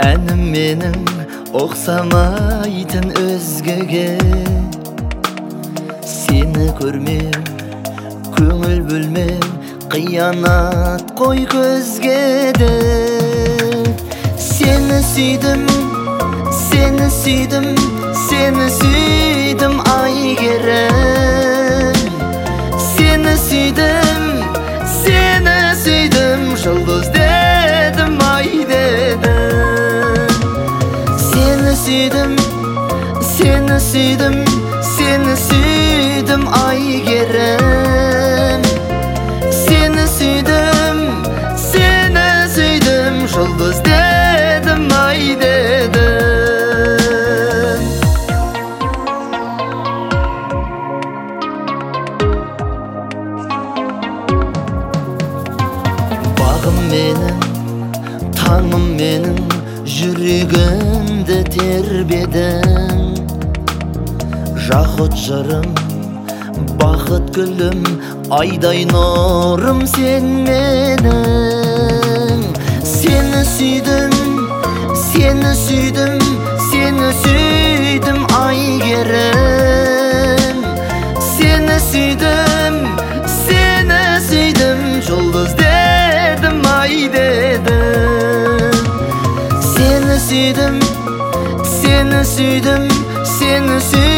Әнім менің оқсамайтын өзгеге, сені көрмем, көңіл бөлмем, қиянат қой көзге де. Сені сүйдім, сені сүйдім, сені сүйдім Айгерім. Сені сүйдім, сені сүйдім, жұлдыз дедім, ай дедім. Seni süydüm, seni süydüm, seni süydüm Aygerem. Seni süydüm, seni süydüm, жұлдыз dedim, ay dedim. Bağım benim, tangım benim, жүрегімді тербедің. Жақұт жырым, бақыт гүлім, айдай нұрым сен менің. Сені сүйдім, сені сүйдім, сені сүйдім Айгерім. Сені сүйдім, сені сүйдім, жұлдыз дедім, ай дедім. Seni süydüm, seni süydüm, seni süydüm.